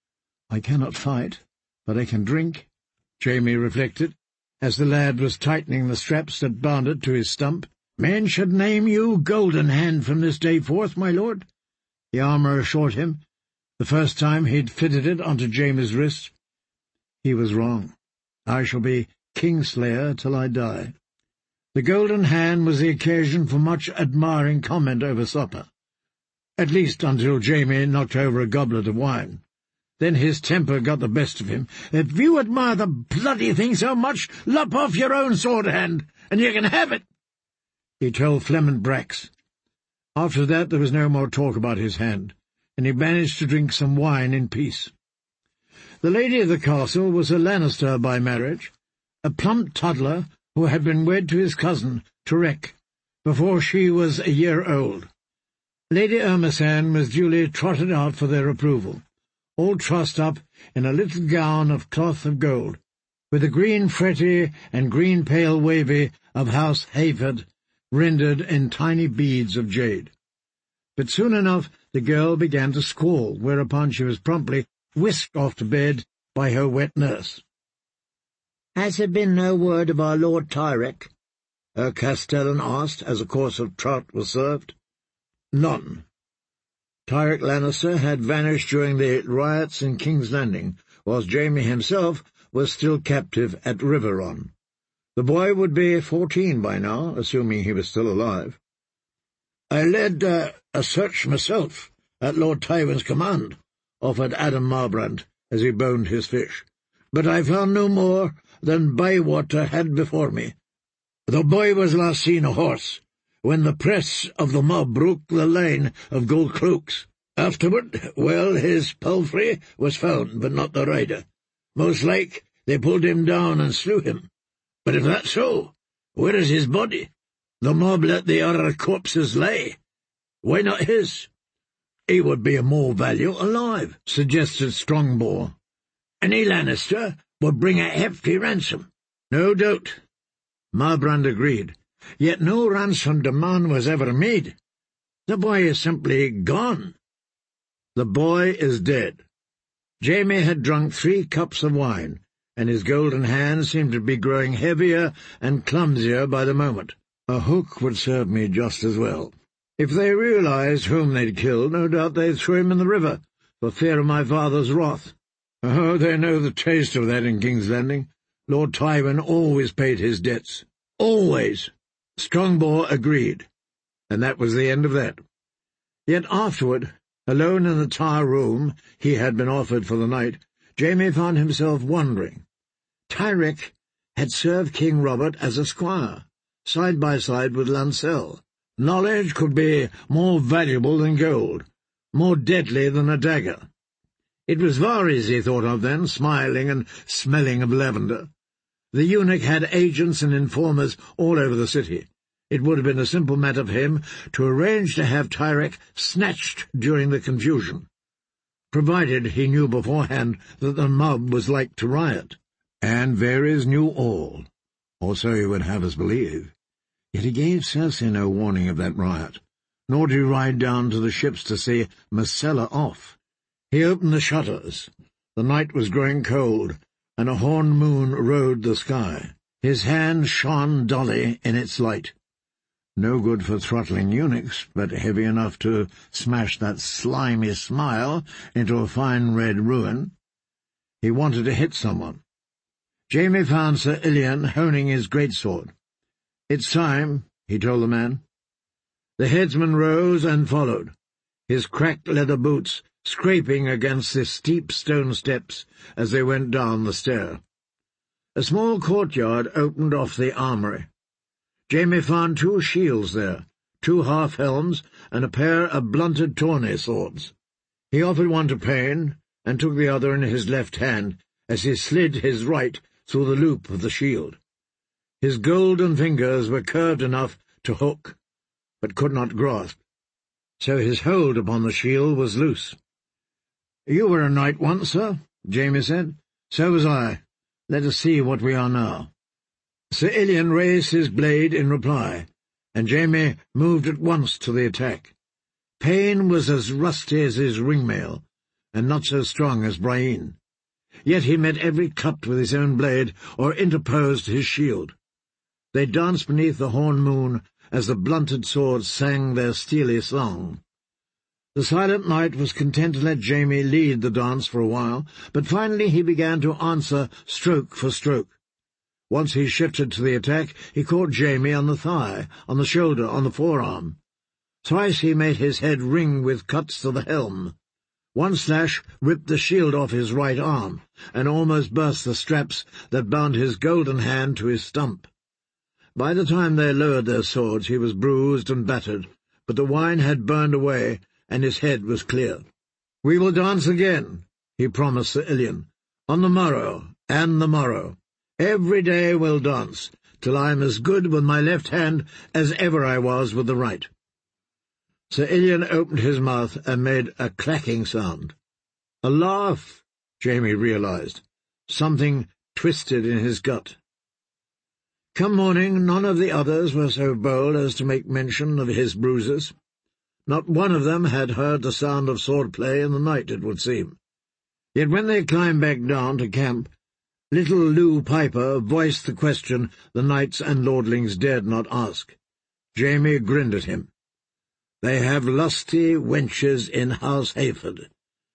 "I cannot fight, but I can drink," Jaime reflected, as the lad was tightening the straps that bound it to his stump. "Men should name you Golden Hand from this day forth, my lord," the armourer assured him, the first time he'd fitted it onto Jaime's wrist. He was wrong. "I shall be Kingslayer till I die." The Golden Hand was the occasion for much admiring comment over supper, at least until Jaime knocked over a goblet of wine. Then his temper got the best of him. "If you admire the bloody thing so much, lop off your own sword hand, and you can have it," he told Flemont Brax. After that there was no more talk about his hand, and he managed to drink some wine in peace. The lady of the castle was a Lannister by marriage, a plump toddler who had been wed to his cousin, Turek, before she was a year old. Lady Ermesan was duly trotted out for their approval, all trussed up in a little gown of cloth of gold, with the green fretty and green pale wavy of House Hayford rendered in tiny beads of jade. But soon enough the girl began to squall, whereupon she was promptly whisked off to bed by her wet nurse. "Has there been no word of our Lord Tyrek?" her castellan asked, as a course of trout was served. "None. Tyrek Lannister had vanished during the riots in King's Landing, whilst Jaime himself was still captive at Riverrun. The boy would be 14 by now, assuming he was still alive. I led a search myself, at Lord Tywin's command," offered Adam Marbrant as he boned his fish, "but I found no more than Bywater had before me. The boy was last seen a horse, when the press of the mob broke the line of gold cloaks. Afterward, well, his palfrey was found, but not the rider. Most like they pulled him down and slew him. But if that's so, where is his body? The mob let the other corpses lie. Why not his? He would be of more value alive, suggested Strongbow. Any Lannister would bring a hefty ransom. No doubt. Marbrand agreed. Yet no ransom demand was ever made. The boy is simply gone. The boy is dead. Jaime had drunk 3 cups of wine, and his golden hands seemed to be growing heavier and clumsier by the moment. A hook would serve me just as well. If they realized whom they'd killed, no doubt they'd throw him in the river, for fear of my father's wrath. Oh, they know the taste of that in King's Landing. Lord Tywin always paid his debts. Always. Strongbow agreed, and that was the end of that. Yet afterward, alone in the tower room he had been offered for the night, Jaime found himself wondering. Tyrek had served King Robert as a squire, side by side with Lancel. Knowledge could be more valuable than gold, more deadly than a dagger. It was Varys he thought of then, smiling and smelling of lavender. The eunuch had agents and informers all over the city. It would have been a simple matter for him to arrange to have Tyrek snatched during the confusion, provided he knew beforehand that the mob was like to riot. And Varys knew all, or so he would have us believe. Yet he gave Cersei no warning of that riot, nor did he ride down to the ships to see Myrcella off. He opened the shutters. The night was growing cold, and a horn moon rode the sky. His hand shone dully in its light. No good for throttling eunuchs, but heavy enough to smash that slimy smile into a fine red ruin. He wanted to hit someone. Jaime found Sir Ilyn honing his greatsword. "It's time," he told the man. The headsman rose and followed, his cracked leather boots scraping against the steep stone steps as they went down the stair. A small courtyard opened off the armoury. Jaime found 2 shields there, 2 half-helms, and a pair of blunted tourney swords. He offered one to Payne, and took the other in his left hand as he slid his right through the loop of the shield. His golden fingers were curved enough to hook, but could not grasp, so his hold upon the shield was loose. "You were a knight once, sir," Jaime said. "So was I. Let us see what we are now." Sir Ilyn raised his blade in reply, and Jaime moved at once to the attack. Payne was as rusty as his ringmail, and not so strong as Brienne. Yet he met every cut with his own blade, or interposed his shield. They danced beneath the horn moon as the blunted swords sang their steely song. The silent knight was content to let Jaime lead the dance for a while, but finally he began to answer stroke for stroke. Once he shifted to the attack, he caught Jaime on the thigh, on the shoulder, on the forearm. Thrice he made his head ring with cuts to the helm. One slash ripped the shield off his right arm, and almost burst the straps that bound his golden hand to his stump. By the time they lowered their swords he was bruised and battered, but the wine had burned away, and his head was clear. "We will dance again," he promised Sir Ilyn, "on the morrow, and the morrow. Every day we'll dance, till I am as good with my left hand as ever I was with the right." Sir Ilyn opened his mouth and made a clacking sound. A laugh, Jaime realized. Something twisted in his gut. Come morning, none of the others were so bold as to make mention of his bruises. Not one of them had heard the sound of sword-play in the night, it would seem. Yet when they climbed back down to camp, little Lew Piper voiced the question the knights and lordlings dared not ask. Jaime grinned at him. "They have lusty wenches in House Hayford.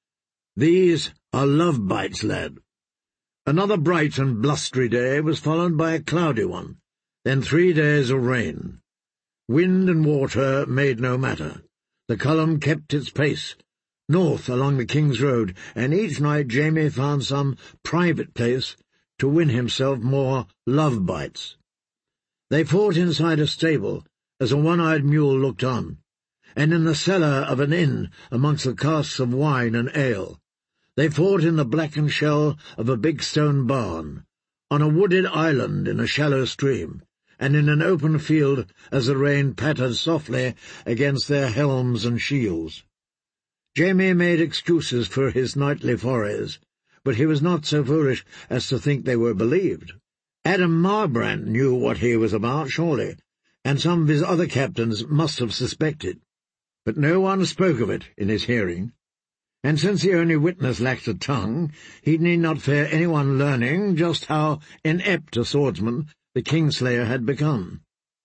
These are love-bites, lad." Another bright and blustery day was followed by a cloudy one, then 3 days of rain. Wind and water made no matter. The column kept its pace, north along the King's Road, and each night Jaime found some private place to win himself more love bites. They fought inside a stable as a one-eyed mule looked on, and in the cellar of an inn amongst the casks of wine and ale. They fought in the blackened shell of a big stone barn, on a wooded island in a shallow stream, and in an open field as the rain pattered softly against their helms and shields. Jaime made excuses for his nightly forays, but he was not so foolish as to think they were believed. Adam Marbrand knew what he was about, surely, and some of his other captains must have suspected. But no one spoke of it in his hearing, and since the only witness lacked a tongue, he need not fear anyone learning just how inept a swordsman the Kingslayer had become.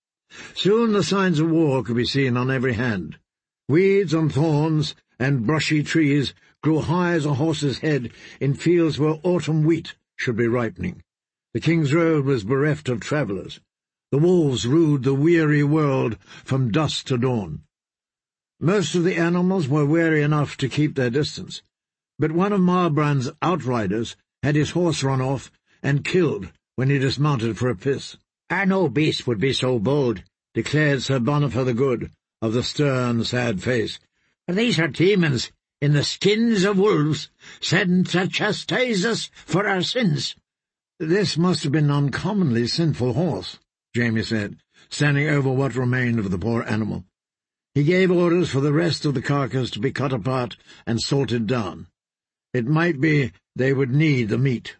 Soon the signs of war could be seen on every hand. Weeds and thorns and brushy trees grew high as a horse's head in fields where autumn wheat should be ripening. The King's Road was bereft of travellers. The wolves ruled the weary world from dusk to dawn. Most of the animals were wary enough to keep their distance, but one of Marbrand's outriders had his horse run off and killed when he dismounted for a piss. "No beast would be so bold," declared Sir Boniface the Good, of the stern, sad face. "These are demons in the skins of wolves, sent to chastise us for our sins." "This must have been an uncommonly sinful horse," Jaime said, standing over what remained of the poor animal. He gave orders for the rest of the carcass to be cut apart and salted down. It might be they would need the meat.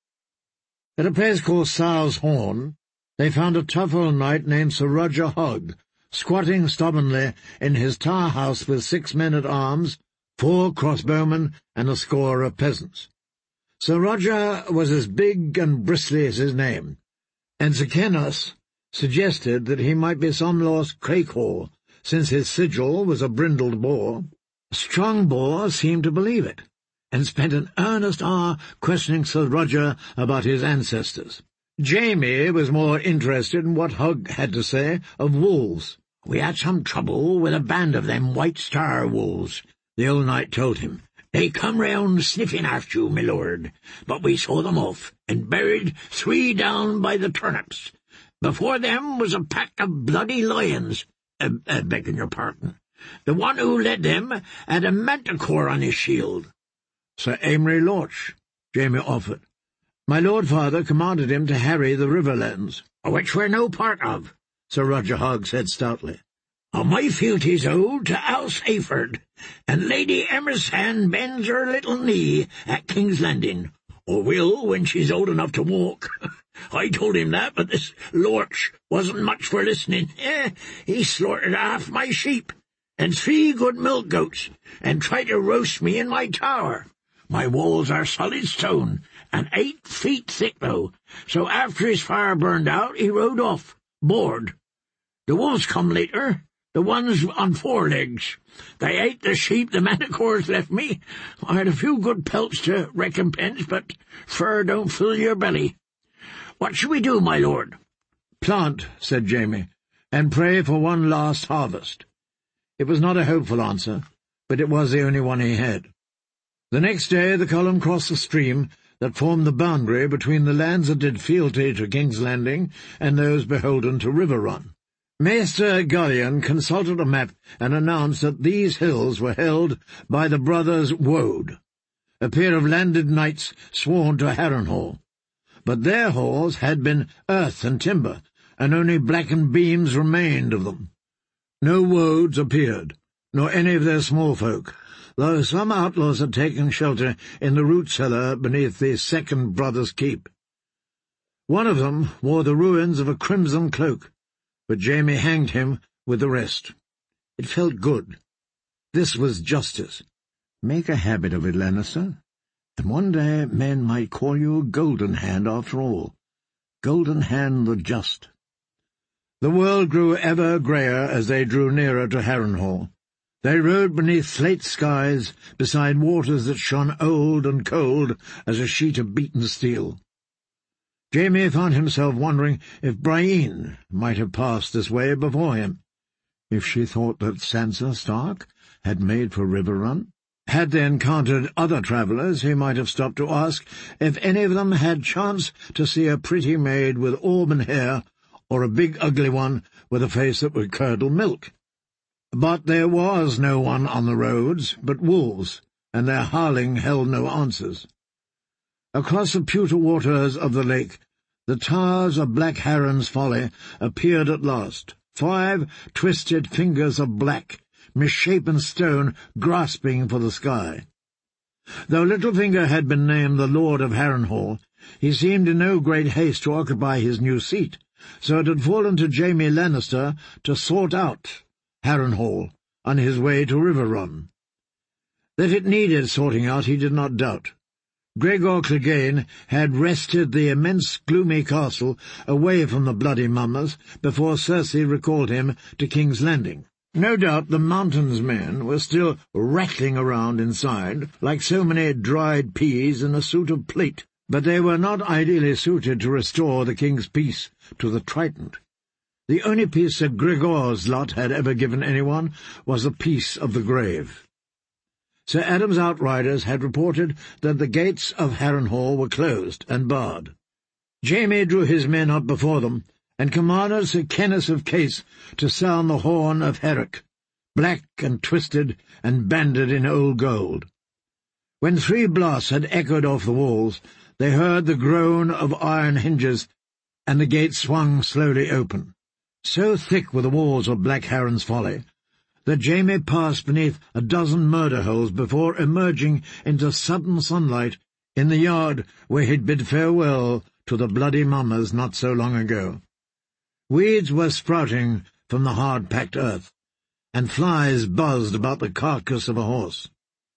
At a place called Sow's Horn, they found a tough old knight named Sir Roger Hogg, squatting stubbornly in his tower house with 6 men-at-arms, 4 crossbowmen, and a score of peasants. Sir Roger was as big and bristly as his name, and Sir Kenneth suggested that he might be some lost Craighall, since his sigil was a brindled boar. Strongbow seemed to believe it, and spent an earnest hour questioning Sir Roger about his ancestors. Jaime was more interested in what Hogg had to say of wolves. "We had some trouble with a band of them White Star wolves," the old knight told him. "They come round sniffing after you, my lord, but we saw them off, and buried 3 down by the turnips. Before them was a pack of bloody lions, begging your pardon. The one who led them had a manticore on his shield." "Sir Amory Lorch," Jaime offered. "My lord father commanded him to harry the Riverlands." "Which we're no part of," Sir Roger Hogg said stoutly. "My fealties owe to Alsaford, and Lady Emerson bends her little knee at King's Landing, or will when she's old enough to walk." I told him that, but this Lorch wasn't much for listening. He slaughtered half my sheep, and 3 good milk goats, and tried to roast me in my tower. My walls are solid stone, and 8 feet thick, though, so after his fire burned out, he rode off, bored. The wolves come later, the ones on 4 legs. They ate the sheep the manticores left me. I had a few good pelts to recompense, but fur don't fill your belly. What should we do, my lord?" "Plant," said Jaime, "and pray for one last harvest." It was not a hopeful answer, but it was the only one he had. The next day the column crossed the stream that formed the boundary between the lands that did fealty to King's Landing and those beholden to River Run. Maester Gullion consulted a map and announced that these hills were held by the brothers Woad, a pair of landed knights sworn to Harrenhal. But their halls had been earth and timber, and only blackened beams remained of them. No Woads appeared, nor any of their small folk, though some outlaws had taken shelter in the root cellar beneath the second brother's keep. One of them wore the ruins of a crimson cloak, but Jaime hanged him with the rest. It felt good. This was justice. Make a habit of it, Lannister, and one day men might call you Golden Hand after all. Golden Hand the Just. The world grew ever greyer as they drew nearer to Harrenhal. They rode beneath slate skies, beside waters that shone old and cold as a sheet of beaten steel. Jaime found himself wondering if Brienne might have passed this way before him, if she thought that Sansa Stark had made for River Run. Had they encountered other travellers, he might have stopped to ask if any of them had chanced to see a pretty maid with auburn hair, or a big ugly one with a face that would curdle milk. But there was no one on the roads but wolves, and their howling held no answers. Across the pewter waters of the lake, the towers of Black Heron's Folly appeared at last, 5 twisted fingers of black, misshapen stone grasping for the sky. Though Littlefinger had been named the Lord of Harrenhal, he seemed in no great haste to occupy his new seat, so it had fallen to Jaime Lannister to sort out Harrenhal on his way to Riverrun. That it needed sorting out he did not doubt. Gregor Clegane had wrested the immense gloomy castle away from the bloody mummers before Cersei recalled him to King's Landing. No doubt the Mountain's men were still rattling around inside, like so many dried peas in a suit of plate, but they were not ideally suited to restore the King's peace to the Trident. The only peace that Gregor's lot had ever given anyone was a peace of the grave. Sir Adam's outriders had reported that the gates of Harrenhal were closed and barred. Jaime drew his men up before them, and commanded Sir Kenneth of Case to sound the horn of Herrick, black and twisted and banded in old gold. When 3 blasts had echoed off the walls, they heard the groan of iron hinges, and the gate swung slowly open. So thick were the walls of Black Heron's Folly that Jaime passed beneath a dozen murder holes before emerging into sudden sunlight in the yard where he'd bid farewell to the bloody mummers not so long ago. Weeds were sprouting from the hard-packed earth, and flies buzzed about the carcass of a horse.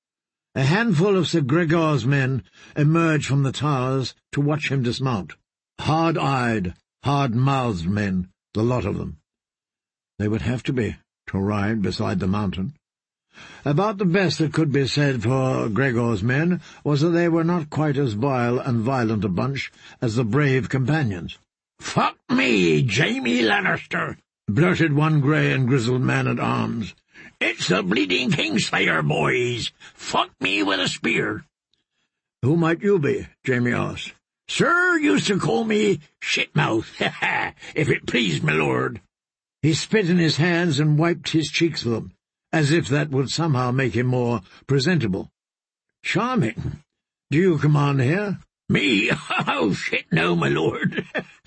A handful of Sir Gregor's men emerged from the towers to watch him dismount. Hard-eyed, hard-mouthed men, the lot of them. They would have to be, to ride beside the Mountain. About the best that could be said for Gregor's men was that they were not quite as vile and violent a bunch as the brave companions. "Fuck me, Jaime Lannister," blurted one grey and grizzled man-at-arms. "It's the bleeding Kingslayer, boys. Fuck me with a spear." "Who might you be?" Jaime asked. "Sir used to call me Shitmouth, if it pleased my lord." He spit in his hands and wiped his cheeks with them, as if that would somehow make him more presentable. "Charming. Do you command here?" "Me? Oh, shit, no, my lord.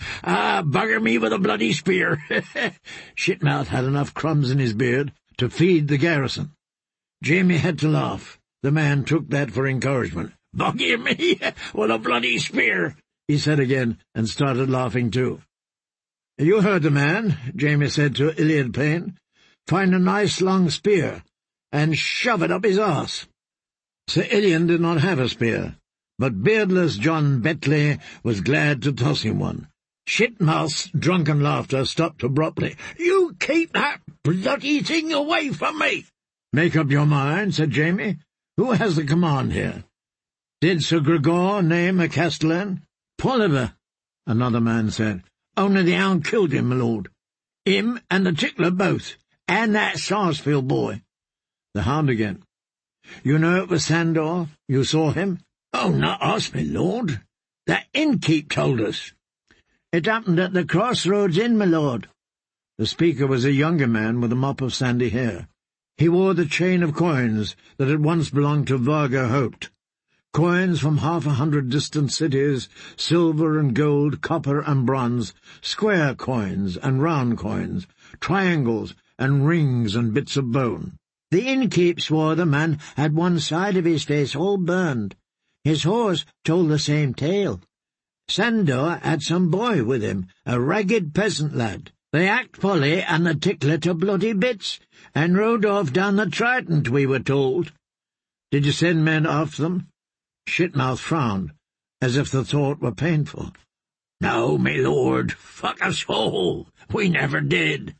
Bugger me with a bloody spear." Shitmouth had enough crumbs in his beard to feed the garrison. Jaime had to laugh. The man took that for encouragement. "Bugger me with a bloody spear," he said again, and started laughing too. "You heard the man," Jaime said to Iliad Plain. "Find a nice long spear, and shove it up his arse." Sir Ilian did not have a spear, but beardless John Betley was glad to toss him one. Shitmouth's drunken laughter stopped abruptly. "You keep that bloody thing away from me." "Make up your mind," said Jaime. "Who has the command here? Did Sir Gregor name a castellan?" "Polliver," another man said. "Only the hound killed him, my lord. Him and the tickler both, and that Sarsfield boy." The hound again. "You know it was Sandor? You saw him?" "Oh, not us, my lord. That innkeep told us." "It happened at the Crossroads Inn, my lord." The speaker was a younger man with a mop of sandy hair. He wore the chain of coins that had once belonged to Varga Holt. Coins from 100 distant cities, silver and gold, copper and bronze, square coins and round coins, triangles and rings and bits of bone. "The innkeep swore the man had one side of his face all burned. His horse told the same tale. Sandor had some boy with him, a ragged peasant lad. They hacked Polly and the tickler to bloody bits, and rode off down the Trident, we were told." "Did you send men after them?" Shitmouth frowned, as if the thought were painful. "No, my lord. Fuck us all. We never did."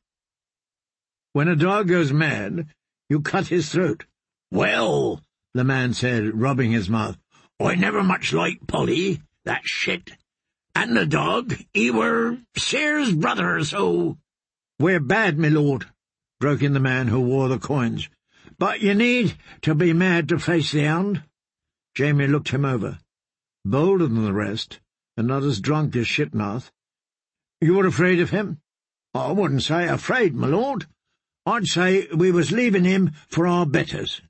"When a dog goes mad, you cut his throat." "Well," the man said, rubbing his mouth, "I never much liked Polly, that shit. And the dog, he were Sear's brother, so—" "We're bad, my lord," broke in the man who wore the coins. But you need to be mad to face the hound." Jamie looked him over. Bolder than the rest, and not as drunk as Shitmouth. "You were afraid of him?" "I wouldn't say afraid, my lord. I'd say we was leaving him for our betters."